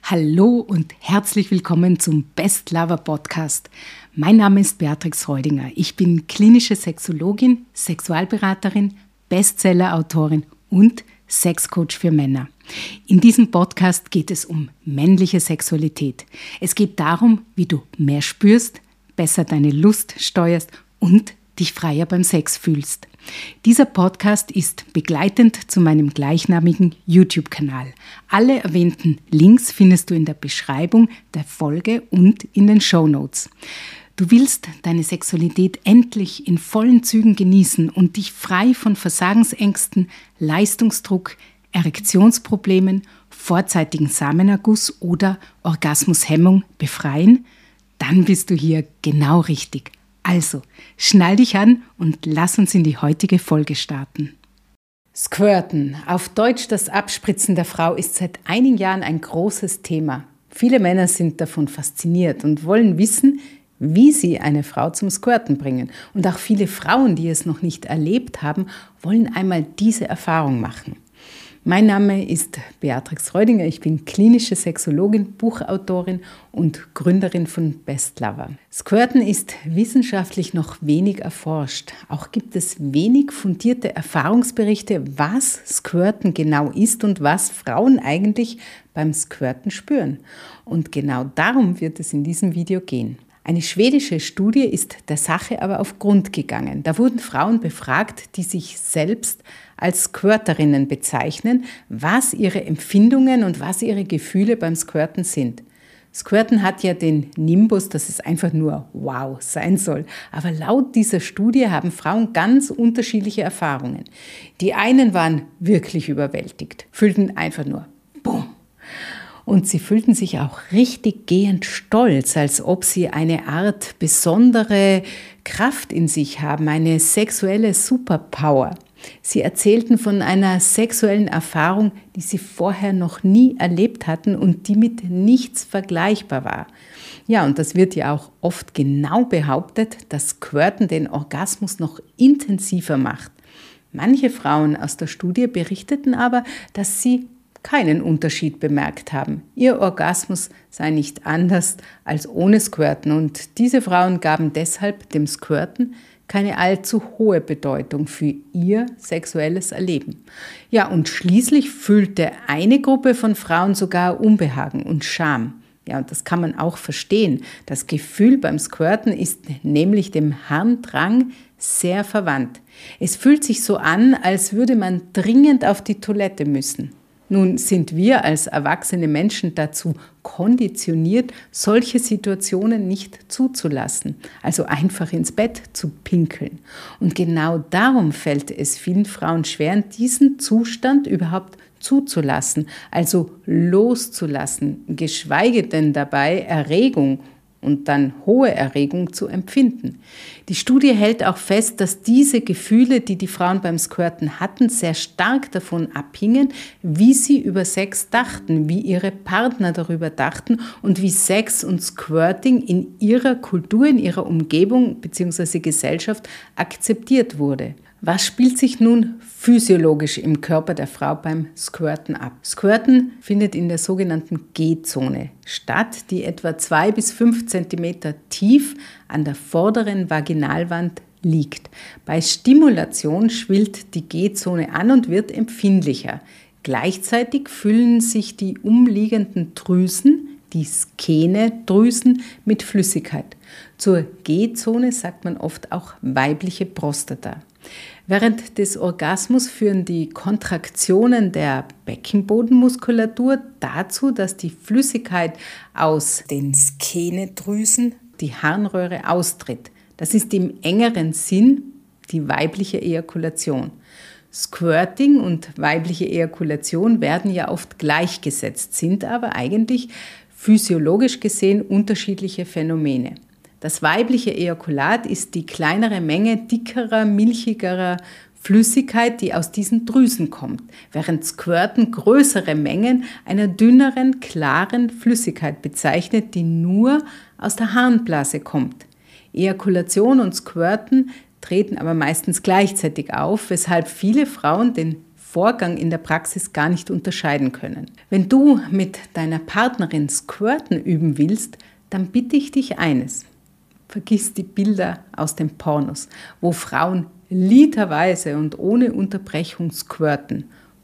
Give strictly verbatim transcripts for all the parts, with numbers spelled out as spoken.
Hallo und herzlich willkommen zum Best Lover Podcast. Mein Name ist Beatrix Reudinger. Ich bin klinische Sexologin, Sexualberaterin, Bestseller-Autorin und Sexcoach für Männer. In diesem Podcast geht es um männliche Sexualität. Es geht darum, wie du mehr spürst, besser deine Lust steuerst und dich freier beim Sex fühlst. Dieser Podcast ist begleitend zu meinem gleichnamigen YouTube-Kanal. Alle erwähnten Links findest du in der Beschreibung der Folge und in den Shownotes. Du willst deine Sexualität endlich in vollen Zügen genießen und dich frei von Versagensängsten, Leistungsdruck, Erektionsproblemen, vorzeitigen Samenerguss oder Orgasmushemmung befreien? Dann bist du hier genau richtig. Also, schnall dich an und lass uns in die heutige Folge starten. Squirten, auf Deutsch das Abspritzen der Frau, ist seit einigen Jahren ein großes Thema. Viele Männer sind davon fasziniert und wollen wissen, wie sie eine Frau zum Squirten bringen. Und auch viele Frauen, die es noch nicht erlebt haben, wollen einmal diese Erfahrung machen. Mein Name ist Beatrix Reudinger, ich bin klinische Sexologin, Buchautorin und Gründerin von Best Lover. Squirten ist wissenschaftlich noch wenig erforscht. Auch gibt es wenig fundierte Erfahrungsberichte, was Squirten genau ist und was Frauen eigentlich beim Squirten spüren. Und genau darum wird es in diesem Video gehen. Eine schwedische Studie ist der Sache aber auf Grund gegangen. Da wurden Frauen befragt, die sich selbst als Squirterinnen bezeichnen, was ihre Empfindungen und was ihre Gefühle beim Squirten sind. Squirten hat ja den Nimbus, dass es einfach nur wow sein soll. Aber laut dieser Studie haben Frauen ganz unterschiedliche Erfahrungen. Die einen waren wirklich überwältigt, fühlten einfach nur Bumm. Und sie fühlten sich auch richtig gehend stolz, als ob sie eine Art besondere Kraft in sich haben, eine sexuelle Superpower. Sie erzählten von einer sexuellen Erfahrung, die sie vorher noch nie erlebt hatten und die mit nichts vergleichbar war. Ja, und das wird ja auch oft genau behauptet, dass Squirten den Orgasmus noch intensiver macht. Manche Frauen aus der Studie berichteten aber, dass sie keinen Unterschied bemerkt haben. Ihr Orgasmus sei nicht anders als ohne Squirten und diese Frauen gaben deshalb dem Squirten keine allzu hohe Bedeutung für ihr sexuelles Erleben. Ja, und schließlich fühlte eine Gruppe von Frauen sogar Unbehagen und Scham. Ja, und das kann man auch verstehen. Das Gefühl beim Squirten ist nämlich dem Harndrang sehr verwandt. Es fühlt sich so an, als würde man dringend auf die Toilette müssen. Nun sind wir als erwachsene Menschen dazu konditioniert, solche Situationen nicht zuzulassen, also einfach ins Bett zu pinkeln. Und genau darum fällt es vielen Frauen schwer, diesen Zustand überhaupt zuzulassen, also loszulassen, geschweige denn dabei Erregung und dann hohe Erregung zu empfinden. Die Studie hält auch fest, dass diese Gefühle, die die Frauen beim Squirten hatten, sehr stark davon abhingen, wie sie über Sex dachten, wie ihre Partner darüber dachten und wie Sex und Squirting in ihrer Kultur, in ihrer Umgebung bzw. Gesellschaft akzeptiert wurde. Was spielt sich nun physiologisch im Körper der Frau beim Squirten ab? Squirten findet in der sogenannten G-Zone statt, die etwa zwei bis fünf Zentimeter tief an der vorderen Vaginalwand liegt. Bei Stimulation schwillt die G-Zone an und wird empfindlicher. Gleichzeitig füllen sich die umliegenden Drüsen, die Skene-Drüsen, mit Flüssigkeit. Zur G-Zone sagt man oft auch weibliche Prostata. Während des Orgasmus führen die Kontraktionen der Beckenbodenmuskulatur dazu, dass die Flüssigkeit aus den Skene-Drüsen, die Harnröhre, austritt. Das ist im engeren Sinn die weibliche Ejakulation. Squirting und weibliche Ejakulation werden ja oft gleichgesetzt, sind aber eigentlich physiologisch gesehen unterschiedliche Phänomene. Das weibliche Ejakulat ist die kleinere Menge dickerer, milchigerer Flüssigkeit, die aus diesen Drüsen kommt, während Squirten größere Mengen einer dünneren, klaren Flüssigkeit bezeichnet, die nur aus der Harnblase kommt. Ejakulation und Squirten treten aber meistens gleichzeitig auf, weshalb viele Frauen den Vorgang in der Praxis gar nicht unterscheiden können. Wenn du mit deiner Partnerin Squirten üben willst, dann bitte ich dich eines. Vergiss die Bilder aus den Pornos, wo Frauen literweise und ohne Unterbrechung squirten.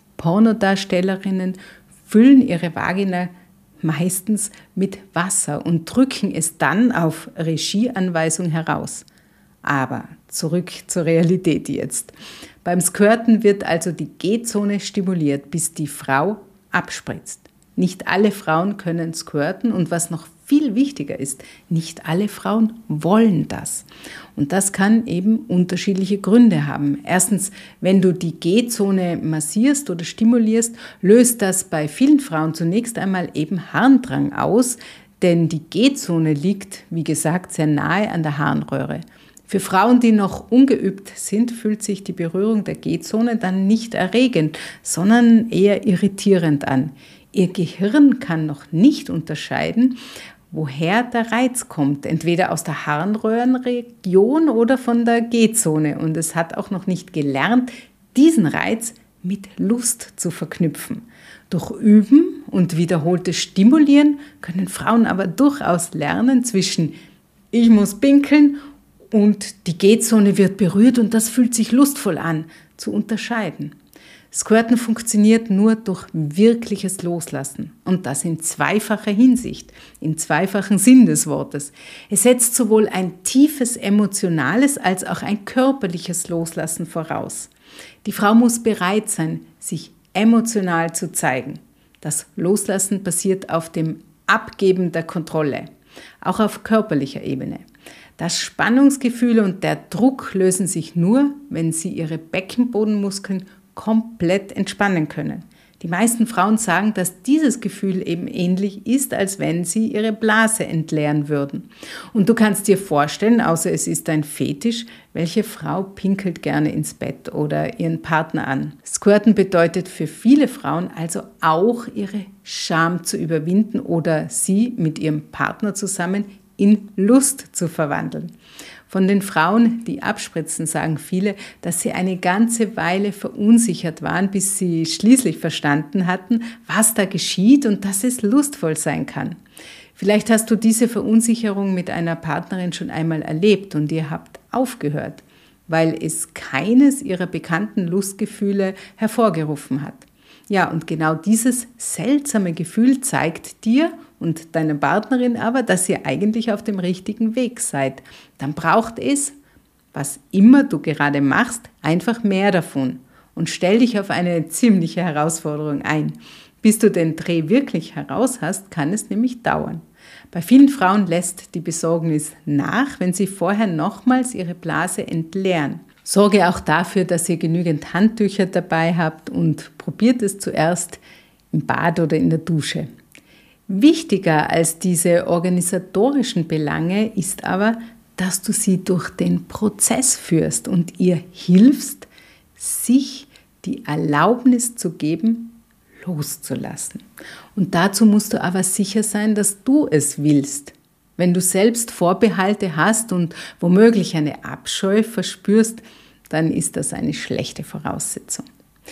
Pornodarstellerinnen füllen ihre Vagina meistens mit Wasser und drücken es dann auf Regieanweisung heraus. Aber zurück zur Realität jetzt. Beim Squirten wird also die G-Zone stimuliert, bis die Frau abspritzt. Nicht alle Frauen können squirten und was noch viel wichtiger ist, nicht alle Frauen wollen das. Und das kann eben unterschiedliche Gründe haben. Erstens, wenn du die G-Zone massierst oder stimulierst, löst das bei vielen Frauen zunächst einmal eben Harndrang aus, denn die G-Zone liegt, wie gesagt, sehr nahe an der Harnröhre. Für Frauen, die noch ungeübt sind, fühlt sich die Berührung der G-Zone dann nicht erregend, sondern eher irritierend an. Ihr Gehirn kann noch nicht unterscheiden, woher der Reiz kommt, entweder aus der Harnröhrenregion oder von der G-Zone. Und es hat auch noch nicht gelernt, diesen Reiz mit Lust zu verknüpfen. Durch Üben und wiederholtes Stimulieren können Frauen aber durchaus lernen zwischen ich muss pinkeln und die G-Zone wird berührt und das fühlt sich lustvoll an, zu unterscheiden. Squirten funktioniert nur durch wirkliches Loslassen und das in zweifacher Hinsicht, im zweifachen Sinn des Wortes. Es setzt sowohl ein tiefes emotionales als auch ein körperliches Loslassen voraus. Die Frau muss bereit sein, sich emotional zu zeigen. Das Loslassen basiert auf dem Abgeben der Kontrolle, auch auf körperlicher Ebene. Das Spannungsgefühl und der Druck lösen sich nur, wenn sie ihre Beckenbodenmuskeln komplett entspannen können. Die meisten Frauen sagen, dass dieses Gefühl eben ähnlich ist, als wenn sie ihre Blase entleeren würden. Und du kannst dir vorstellen, außer es ist ein Fetisch, welche Frau pinkelt gerne ins Bett oder ihren Partner an. Squirten bedeutet für viele Frauen also auch, ihre Scham zu überwinden oder sie mit ihrem Partner zusammen in Lust zu verwandeln. Von den Frauen, die abspritzen, sagen viele, dass sie eine ganze Weile verunsichert waren, bis sie schließlich verstanden hatten, was da geschieht und dass es lustvoll sein kann. Vielleicht hast du diese Verunsicherung mit einer Partnerin schon einmal erlebt und ihr habt aufgehört, weil es keines ihrer bekannten Lustgefühle hervorgerufen hat. Ja, und genau dieses seltsame Gefühl zeigt dir und deiner Partnerin aber, dass ihr eigentlich auf dem richtigen Weg seid. Dann braucht es, was immer du gerade machst, einfach mehr davon und stell dich auf eine ziemliche Herausforderung ein. Bis du den Dreh wirklich heraus hast, kann es nämlich dauern. Bei vielen Frauen lässt die Besorgnis nach, wenn sie vorher nochmals ihre Blase entleeren. Sorge auch dafür, dass ihr genügend Handtücher dabei habt und probiert es zuerst im Bad oder in der Dusche. Wichtiger als diese organisatorischen Belange ist aber, dass du sie durch den Prozess führst und ihr hilfst, sich die Erlaubnis zu geben, loszulassen. Und dazu musst du aber sicher sein, dass du es willst. Wenn du selbst Vorbehalte hast und womöglich eine Abscheu verspürst, dann ist das eine schlechte Voraussetzung.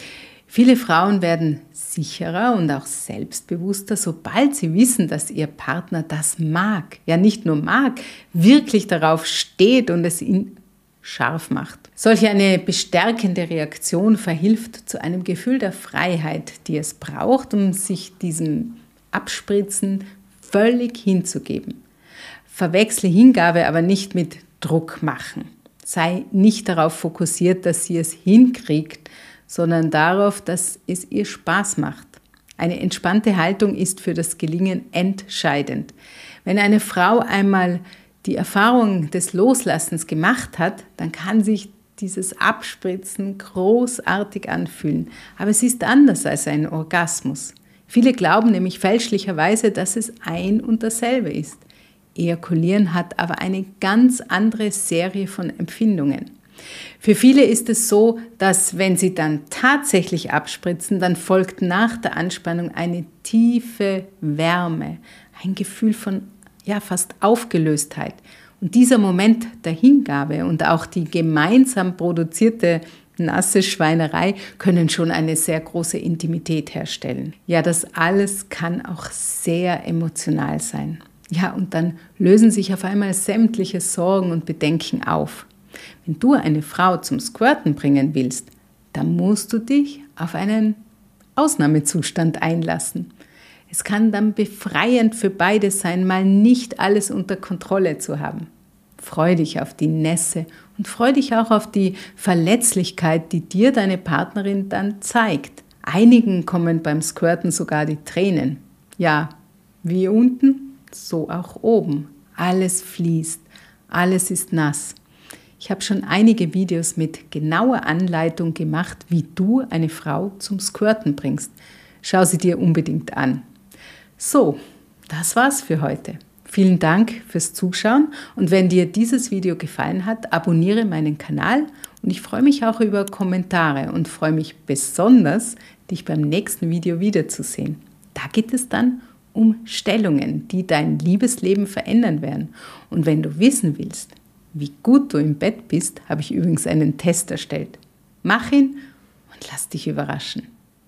Viele Frauen werden sicherer und auch selbstbewusster, sobald sie wissen, dass ihr Partner das mag, ja nicht nur mag, wirklich darauf steht und es ihn scharf macht. Solch eine bestärkende Reaktion verhilft zu einem Gefühl der Freiheit, die es braucht, um sich diesem Abspritzen völlig hinzugeben. Verwechsle Hingabe aber nicht mit Druck machen. Sei nicht darauf fokussiert, dass sie es hinkriegt, sondern darauf, dass es ihr Spaß macht. Eine entspannte Haltung ist für das Gelingen entscheidend. Wenn eine Frau einmal die Erfahrung des Loslassens gemacht hat, dann kann sich dieses Abspritzen großartig anfühlen. Aber es ist anders als ein Orgasmus. Viele glauben nämlich fälschlicherweise, dass es ein und dasselbe ist. Ejakulieren hat aber eine ganz andere Serie von Empfindungen. Für viele ist es so, dass wenn sie dann tatsächlich abspritzen, dann folgt nach der Anspannung eine tiefe Wärme, ein Gefühl von ja, fast Aufgelöstheit. Und dieser Moment der Hingabe und auch die gemeinsam produzierte nasse Schweinerei können schon eine sehr große Intimität herstellen. Ja, das alles kann auch sehr emotional sein. Ja, und dann lösen sich auf einmal sämtliche Sorgen und Bedenken auf. Wenn du eine Frau zum Squirten bringen willst, dann musst du dich auf einen Ausnahmezustand einlassen. Es kann dann befreiend für beide sein, mal nicht alles unter Kontrolle zu haben. Freu dich auf die Nässe und freu dich auch auf die Verletzlichkeit, die dir deine Partnerin dann zeigt. Einigen kommen beim Squirten sogar die Tränen. Ja, wie unten, so auch oben. Alles fließt, alles ist nass. Ich habe schon einige Videos mit genauer Anleitung gemacht, wie du eine Frau zum Squirten bringst. Schau sie dir unbedingt an. So, das war's für heute. Vielen Dank fürs Zuschauen und wenn dir dieses Video gefallen hat, abonniere meinen Kanal und ich freue mich auch über Kommentare und freue mich besonders, dich beim nächsten Video wiederzusehen. Da geht es dann um Stellungen, die dein Liebesleben verändern werden. Und wenn du wissen willst, wie gut du im Bett bist, habe ich übrigens einen Test erstellt. Mach ihn und lass dich überraschen.